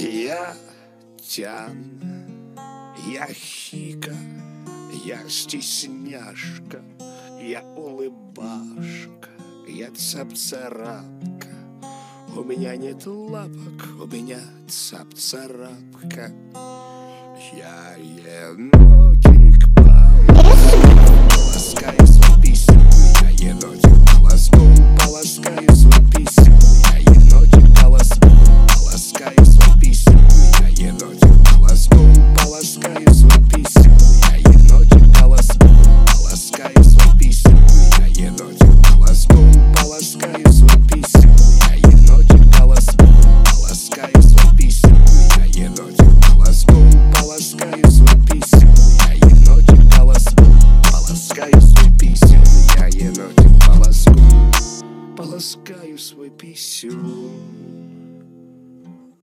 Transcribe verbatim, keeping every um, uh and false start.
Я Тян, я Хика, я стесняшка, я улыбашка, я цап-царапка. У меня нет лапок, у меня цап-царапка. Я енотик полоском, полоскаю свой писюн. Я енотик полоском, полоскаю свой писюн. Я енотик полоском,